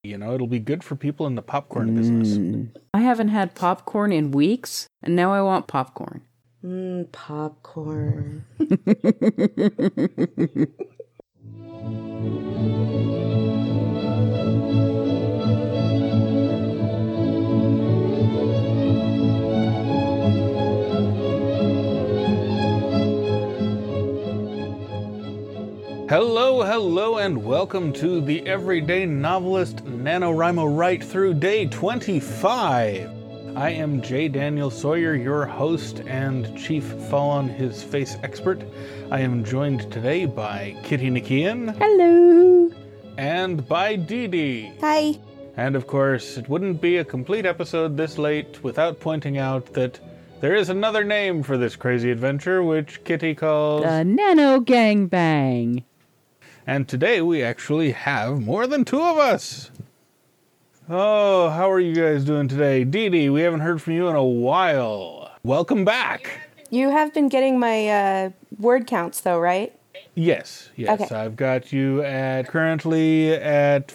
You know, it'll be good for people in the popcorn business. I haven't had popcorn in weeks, and now I want popcorn. Popcorn. Hello, and welcome to the Everyday Novelist NaNoWriMo Write Through Day 25. I am J. Daniel Sawyer, your host and chief fall-on-his-face expert. I am joined today by Kitty Nikian. Hello! And by Dee Dee. Hi. And of course, it wouldn't be a complete episode this late without pointing out that there is another name for this crazy adventure, which Kitty calls... The Nano Gangbang. And today we actually have more than two of us. Oh, how are you guys doing today? Dee Dee, we haven't heard from you in a while. Welcome back. You have been getting my word counts, though, right? Yes. Okay. I've got you currently at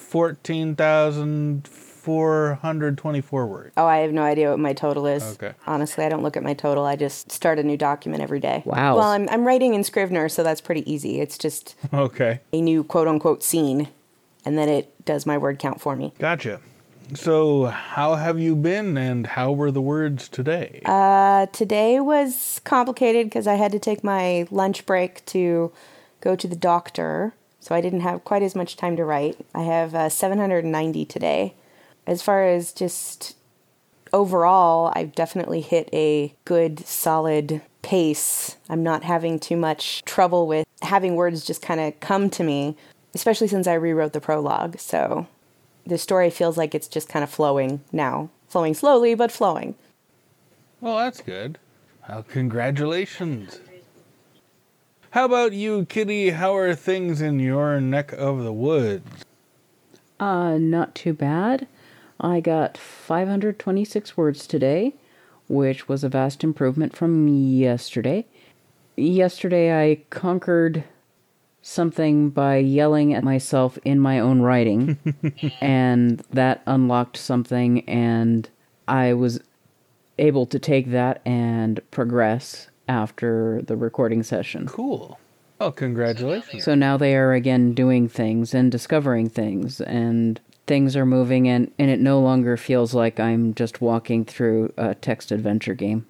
14,424 words. Oh, I have no idea what my total is. Okay. Honestly, I don't look at my total. I just start a new document every day. Wow. Well, I'm writing in Scrivener, so that's pretty easy. It's just Okay. a new quote-unquote scene, and then it does my word count for me. Gotcha. So, how have you been, and how were the words today? Today was complicated because I had to take my lunch break to go to the doctor, so I didn't have quite as much time to write. I have 790 today. As far as just overall, I've definitely hit a good, solid pace. I'm not having too much trouble with having words just kind of come to me, especially since I rewrote the prologue. So the story feels like it's just kind of flowing now. Flowing slowly, but flowing. Well, that's good. Well, congratulations. How about you, Kitty? How are things in your neck of the woods? Not too bad. I got 526 words today, which was a vast improvement from yesterday. Yesterday I conquered something by yelling at myself in my own writing, and that unlocked something, and I was able to take that and progress after the recording session. Cool. Oh, congratulations. So now they are again doing things and discovering things, and things are moving, and it no longer feels like I'm just walking through a text adventure game.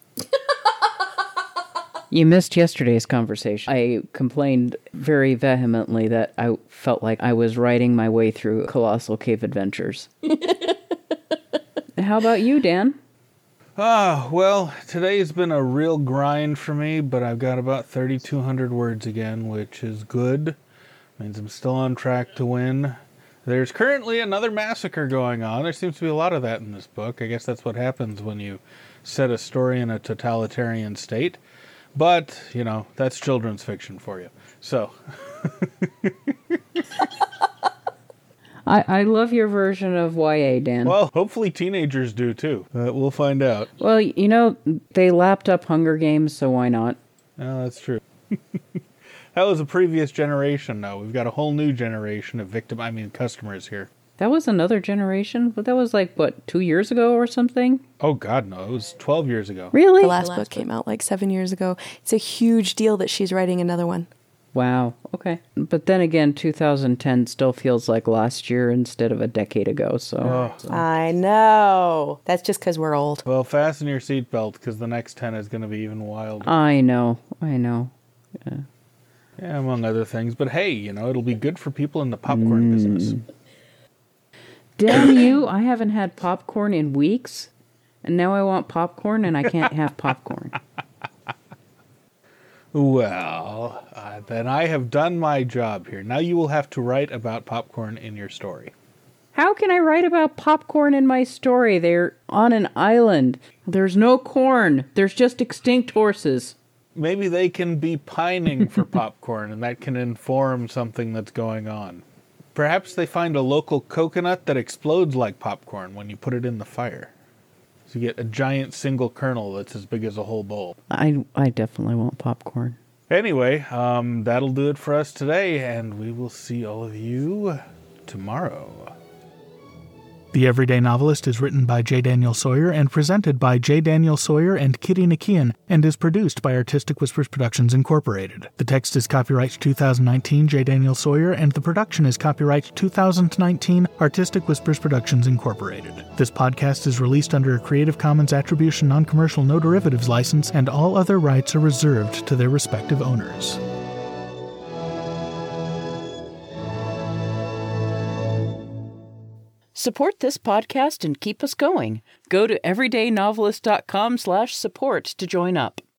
You missed yesterday's conversation. I complained very vehemently that I felt like I was writing my way through Colossal Cave Adventures. How about you, Dan? Well, today's been a real grind for me, but I've got about 3,200 words again, which is good. Means I'm still on track to win. There's currently another massacre going on. There seems to be a lot of that in this book. I guess that's what happens when you set a story in a totalitarian state. But, you know, that's children's fiction for you. So. I love your version of YA, Dan. Well, hopefully teenagers do too. We'll find out. Well, you know, they lapped up Hunger Games, so why not? Oh, that's true. That was a previous generation, though. We've got a whole new generation of customers here. That was another generation? But that was like, what, 2 years ago or something? Oh, God, no. It was 12 years ago. Really? The last book came out like 7 years ago. It's a huge deal that she's writing another one. Wow, okay. But then again, 2010 still feels like last year instead of a decade ago, so... I know. That's just because we're old. Well, fasten your seatbelt, because the next 10 is going to be even wilder. I know. Yeah. Yeah, among other things. But hey, you know, it'll be good for people in the popcorn business. Damn you, I haven't had popcorn in weeks, and now I want popcorn, and I can't have popcorn. Well, then I have done my job here. Now you will have to write about popcorn in your story. How can I write about popcorn in my story? They're on an island. There's no corn. There's just extinct horses. Maybe they can be pining for popcorn, and that can inform something that's going on. Perhaps they find a local coconut that explodes like popcorn when you put it in the fire. So you get a giant single kernel that's as big as a whole bowl. I definitely want popcorn. Anyway, that'll do it for us today, and we will see all of you tomorrow. The Everyday Novelist is written by J. Daniel Sawyer and presented by J. Daniel Sawyer and Kitty Nakian, and is produced by Artistic Whispers Productions Incorporated. The text is copyright 2019 J. Daniel Sawyer, and the production is copyright 2019 Artistic Whispers Productions Incorporated. This podcast is released under a Creative Commons Attribution Non-Commercial No Derivatives license, and all other rights are reserved to their respective owners. Support this podcast and keep us going. Go to everydaynovelist.com/support to join up.